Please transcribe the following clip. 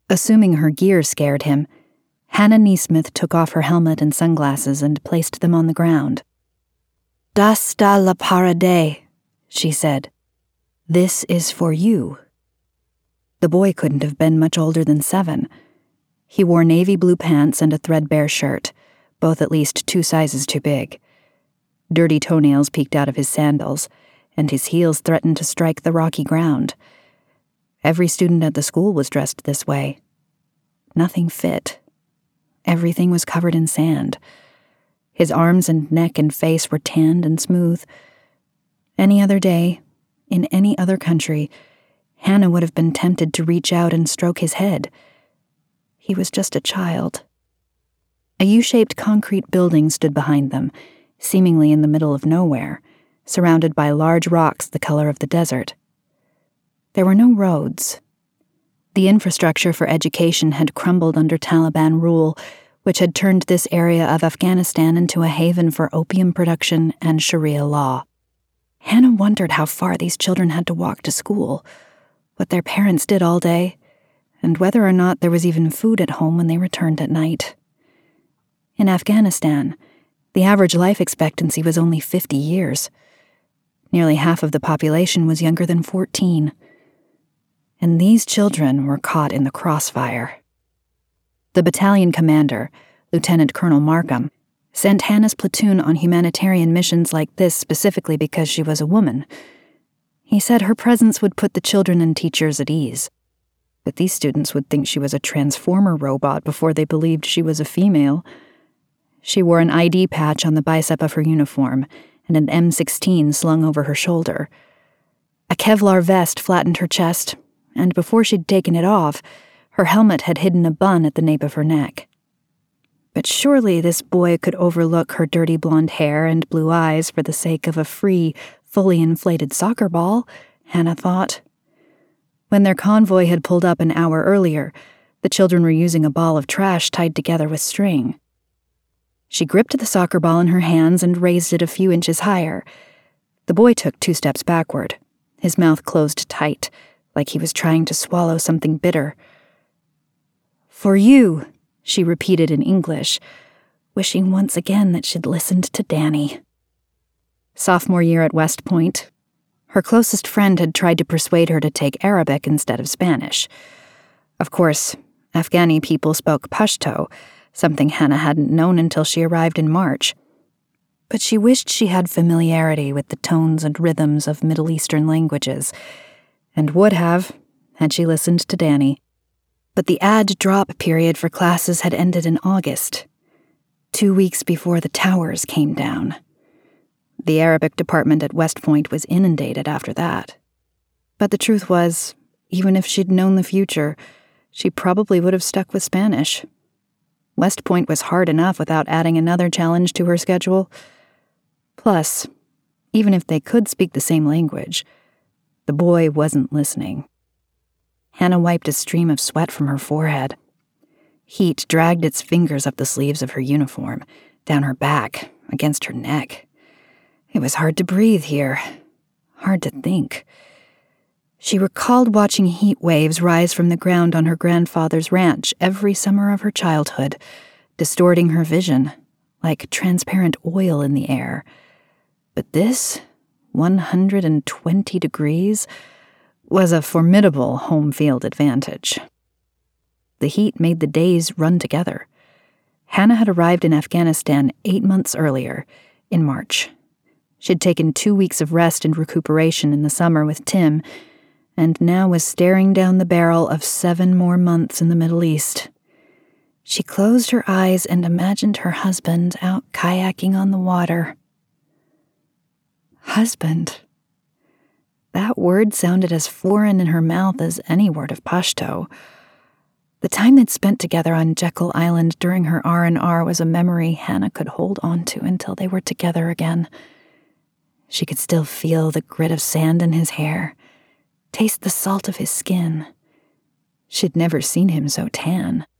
Assuming her gear scared him, Hannah Neesmith took off her helmet and sunglasses and placed them on the ground. "Das da la parade," she said. "This is for you." The boy couldn't have been much older than 7. He wore navy blue pants and a threadbare shirt, both at least 2 sizes too big. Dirty toenails peeked out of his sandals, and his heels threatened to strike the rocky ground. Every student at the school was dressed this way. Nothing fit. Everything was covered in sand. His arms and neck and face were tanned and smooth. Any other day, in any other country, Hannah would have been tempted to reach out and stroke his head. He was just a child. A U-shaped concrete building stood behind them, seemingly in the middle of nowhere, surrounded by large rocks the color of the desert. There were no roads. The infrastructure for education had crumbled under Taliban rule, which had turned this area of Afghanistan into a haven for opium production and Sharia law. Hannah wondered how far these children had to walk to school, what their parents did all day, and whether or not there was even food at home when they returned at night. In Afghanistan, the average life expectancy was only 50 years. Nearly half of the population was younger than 14. And these children were caught in the crossfire. The battalion commander, Lieutenant Colonel Markham, sent Hannah's platoon on humanitarian missions like this specifically because she was a woman. He said her presence would put the children and teachers at ease. But these students would think she was a transformer robot before they believed she was a female. She wore an ID patch on the bicep of her uniform and an M16 slung over her shoulder. A Kevlar vest flattened her chest, and before she'd taken it off, her helmet had hidden a bun at the nape of her neck. But surely this boy could overlook her dirty blonde hair and blue eyes for the sake of a free, fully inflated soccer ball, Hannah thought. When their convoy had pulled up an hour earlier, the children were using a ball of trash tied together with string. She gripped the soccer ball in her hands and raised it a few inches higher. The boy took 2 steps backward, his mouth closed tight, like he was trying to swallow something bitter. "For you," she repeated in English, wishing once again that she'd listened to Danny. Sophomore year at West Point, her closest friend had tried to persuade her to take Arabic instead of Spanish. Of course, Afghani people spoke Pashto, something Hannah hadn't known until she arrived in March. But she wished she had familiarity with the tones and rhythms of Middle Eastern languages, and would have, had she listened to Danny. But the add-drop period for classes had ended in August, 2 weeks before the towers came down. The Arabic department at West Point was inundated after that. But the truth was, even if she'd known the future, she probably would have stuck with Spanish. West Point was hard enough without adding another challenge to her schedule. Plus, even if they could speak the same language, the boy wasn't listening. Hannah wiped a stream of sweat from her forehead. Heat dragged its fingers up the sleeves of her uniform, down her back, against her neck. It was hard to breathe here, hard to think. She recalled watching heat waves rise from the ground on her grandfather's ranch every summer of her childhood, distorting her vision, like transparent oil in the air. But this, 120 degrees, was a formidable home field advantage. The heat made the days run together. Hannah had arrived in Afghanistan 8 months earlier, in March. She'd taken 2 weeks of rest and recuperation in the summer with Tim, and now was staring down the barrel of 7 more months in the Middle East. She closed her eyes and imagined her husband out kayaking on the water. Husband. That word sounded as foreign in her mouth as any word of Pashto. The time they'd spent together on Jekyll Island during her R&R was a memory Hannah could hold on to until they were together again. She could still feel the grit of sand in his hair, taste the salt of his skin. She'd never seen him so tan.